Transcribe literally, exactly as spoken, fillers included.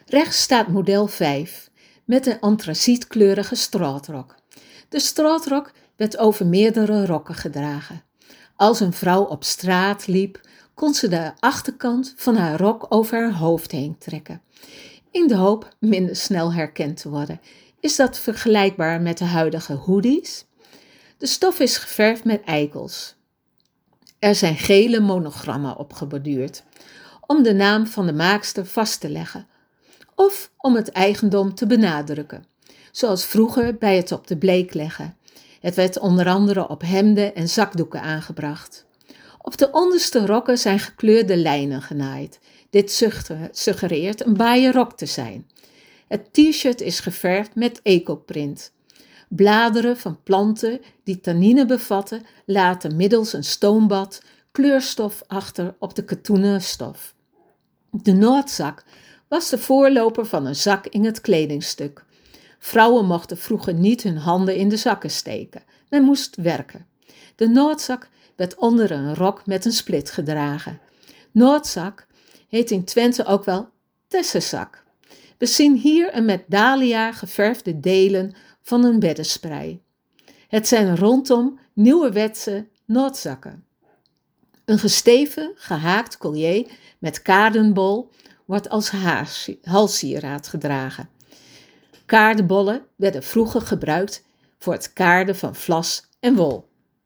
Rechts staat model vijf met een antracietkleurige straatrok. De straatrok werd over meerdere rokken gedragen. Als een vrouw op straat liep, kon ze de achterkant van haar rok over haar hoofd heen trekken. In de hoop minder snel herkend te worden. Is dat vergelijkbaar met de huidige hoodies? De stof is geverfd met eikels. Er zijn gele monogrammen opgeborduurd, om de naam van de maakster vast te leggen, of om het eigendom te benadrukken, zoals vroeger bij het op de bleek leggen. Het werd onder andere op hemden en zakdoeken aangebracht. Op de onderste rokken zijn gekleurde lijnen genaaid. Dit suggereert een baaie rok te zijn. Het t-shirt is geverfd met ecoprint. Bladeren van planten die tannine bevatten, laten middels een stoombad kleurstof achter op de katoenen stof. De noordzak was de voorloper van een zak in het kledingstuk. Vrouwen mochten vroeger niet hun handen in de zakken steken. Men moest werken. De noordzak werd onder een rok met een split gedragen. Noordzak heet in Twente ook wel tessenzak. We zien hier een met dahlia geverfde delen van een beddensprei. Het zijn rondom nieuwerwetse noordzakken. Een gesteven, gehaakt collier met kaardenbol wordt als halssieraad gedragen. Kaardenbollen werden vroeger gebruikt voor het kaarden van vlas en wol.